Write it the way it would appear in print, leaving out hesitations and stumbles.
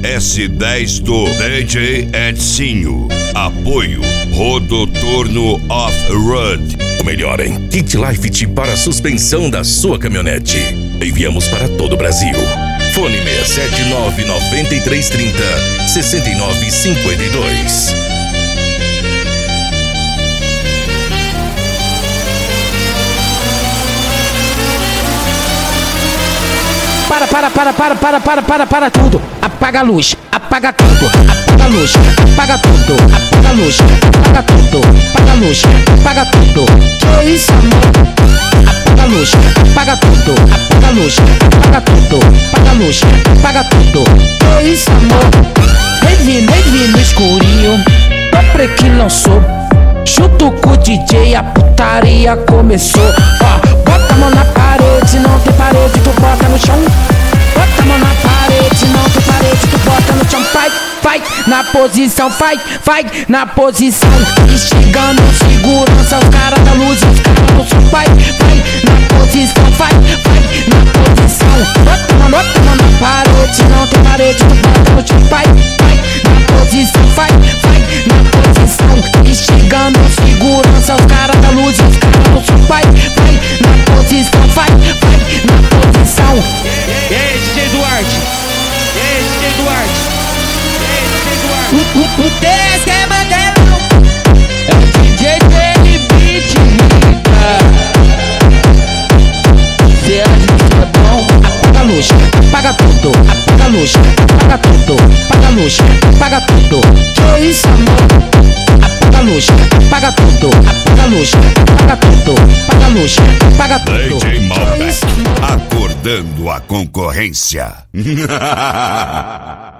S10 do DJ Edinho. Apoio Rodotorno Off-Road. O melhor em Kit Life para a suspensão da sua caminhonete. Enviamos para todo o Brasil. Fone 679-9330-6952. Para tudo. Apaga a luz, apaga tudo. Apaga a luz, apaga tudo. Apaga a luz, apaga tudo. Apaga a luz, apaga tudo. Que isso, amor? Apaga a luz, apaga tudo. Apaga a luz, apaga tudo. Apaga a luz, apaga tudo. Que isso, amor? Nem vi no escurinho. Dobre que lançou. Junto com o DJ a putaria começou. Ó, bota a mão na parede, não tem parede, tu bota no chão. Bota a mão na parede, não tem parede, tu bota no chão. Vai na posição, vai na posição. Instigando segurança, os caras da luz, os caras do som. Vai na posição, vai na posição. Bota a mão na parede, não tem parede, tu bota no chão. Vai na posição, vai na posição. Instigando segurança, os caras da luz, os caras do som. Vai na posição, vai na posição. E aí, DJ Duarte? O esquema dela é o DJ dele, beat rica. Se acha que é bom, apaga a luz, apaga tudo. Apaga a luz, apaga tudo. Apaga a luz, apaga tudo. Que isso, amor? Apaga a luz, apaga tudo. Apaga a luz, apaga tudo. Apaga a luz, apaga tudo. DJ Malbec, acordando a concorrência.